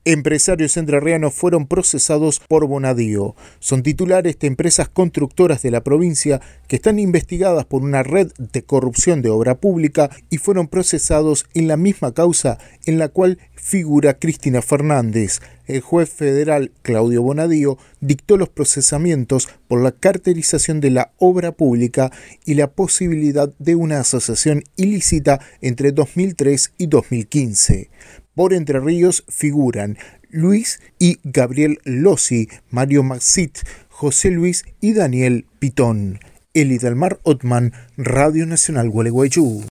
Empresarios entrerrianos fueron procesados por Bonadío. Son titulares de empresas constructoras de la provincia que están investigadas por una red de corrupción de obra pública y fueron procesados en la misma causa en la cual figura Cristina Fernández. El juez federal Claudio Bonadío dictó los procesamientos por la carterización de la obra pública y la posibilidad de una asociación ilícita entre 2003 y 2015. Por Entre Ríos figuran Luis y Gabriel Lossi, Mario Maxit, José Luis y Daniel Pitón. Eli Delmar Otman, Radio Nacional Gualeguaychú.